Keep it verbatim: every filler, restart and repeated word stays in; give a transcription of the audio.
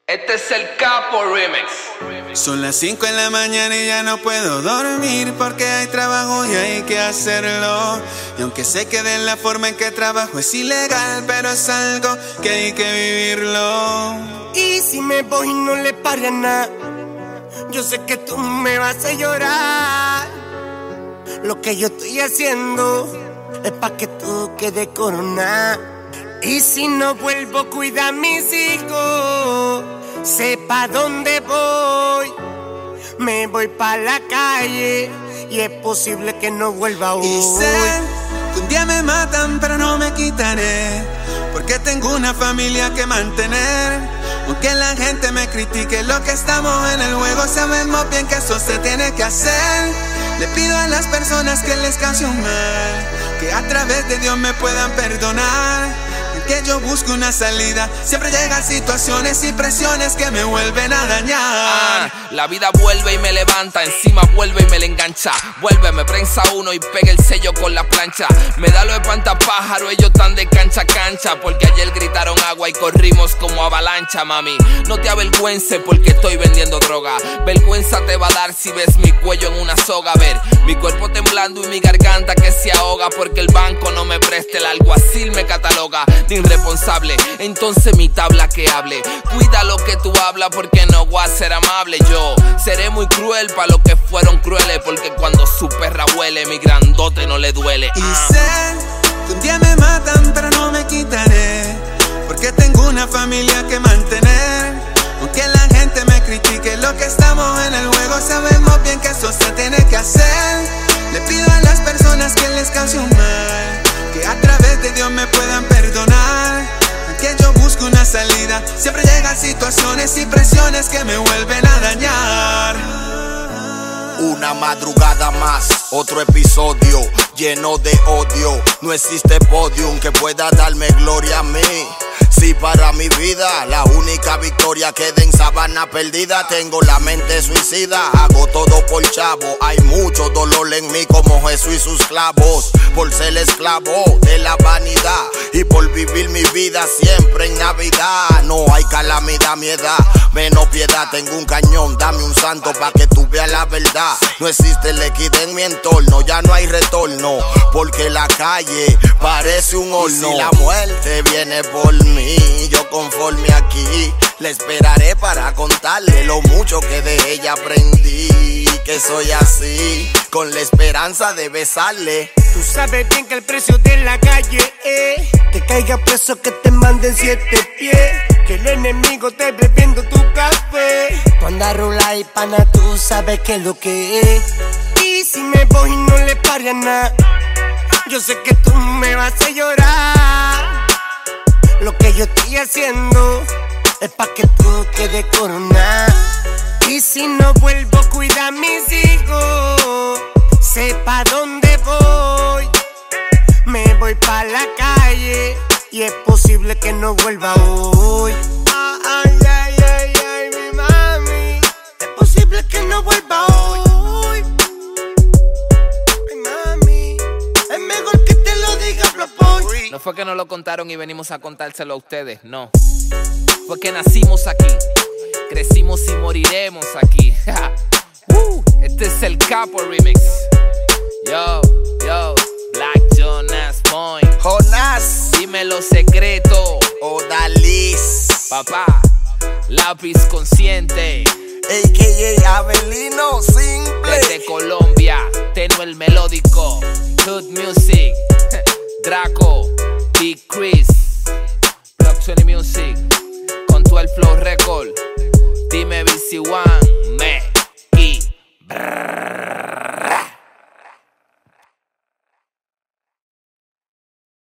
Este es el Capo Remix. Son las cinco de la mañana y ya no puedo dormir porque hay trabajo y hay que hacerlo. Y aunque sé que de la forma en que trabajo es ilegal, pero es algo que hay que vivirlo. Y si me voy y no le pagas nada, yo sé que tú me vas a llorar. Lo que yo estoy haciendo es pa' que tú quedes coronada. Y si no vuelvo, cuida a mis hijos. Sepa dónde voy. Me voy pa' la calle y es posible que no vuelva hoy. Y sé que un día me matan, pero no me quitaré, porque tengo una familia que mantener. Aunque la gente me critique lo que estamos en el juego, sabemos bien que eso se tiene que hacer. Le pido a las personas que les cause un mal, que a través de Dios me puedan perdonar. Que yo busco una salida, siempre llegan situaciones y presiones que me vuelven a dañar. Ah, la vida vuelve y me levanta, encima vuelve y me le engancha. Vuelve, me prensa uno y pega el sello con la plancha. Me da lo de espantapájaro, ellos tan de cancha a cancha, porque ayer gritaron agua y corrimos como avalancha, mami. No te avergüences porque estoy vendiendo droga. Vergüenza te va a dar si ves mi cuello en una soga. A ver, mi cuerpo temblando y mi garganta que se ahoga, porque el banco no me presta, el alguacil me cataloga de irresponsable, entonces mi tabla que hable. Cuida lo que tú hablas porque no voy a ser amable. Yo seré muy cruel para los que fueron crueles, porque cuando su perra huele, mi grandote no le duele. Y sé que un día me matan, pero no me quitaré, porque tengo una familia que mantener. Aunque la gente me critique lo que estamos en el juego, sabemos bien que eso se tiene que hacer. Le pido a las personas que les cause un mal, que a través de Dios me puedan perdonar. Que yo busco una salida, siempre llegan situaciones y presiones que me vuelven a dañar. Una madrugada más, otro episodio lleno de odio. No existe podium que pueda darme gloria a mí. Si para mi vida la única victoria queda en sabana perdida, tengo la mente suicida, hago todo por chavo. Hay mucho dolor en mí como Jesús y sus clavos, por ser esclavo de la vanidad y por vivir mi vida siempre en Navidad. No hay calamidad a mi edad, menos piedad. Tengo un cañón, dame un santo pa' que tú veas la verdad. No existe equidad en mi entorno, ya no hay retorno, porque la calle parece un horno. Y si la muerte viene por mí, yo conforme aquí le esperaré para contarle lo mucho que de ella aprendí. Que soy así, con la esperanza de besarle. Tú sabes bien que el precio de la calle es que caiga preso, que te manden siete pies, que el enemigo te bebiendo tu café. Tú andas rula y pana, tú sabes que es lo que es. Y si me voy y no le pagas nada, yo sé que tú me vas a llorar. Lo que yo estoy haciendo es pa' que tú quedes coronada. Y si no vuelvo, cuida a mis hijos. Sepa dónde voy. Me voy pa' la calle y es posible que no vuelva hoy. Ay, ay, ay, ay, mi mami. Es posible que no vuelva hoy. Ay, mami. Es mejor que te lo diga, Flopoy. No fue que nos lo contaron y venimos a contárselo a ustedes, no. Fue que nacimos aquí, crecimos y moriremos aquí. uh, este es el Capo Remix. Yo, yo, Black Jonas Point. Jonas, dime los secretos. Odalis, Papá, lápiz consciente. A K A Abelino Simple. Desde Colombia, tenue el melódico. Hood Music, Draco, Big Chris, Block veinte Music, con tu el Flow Record. Dime B C uno.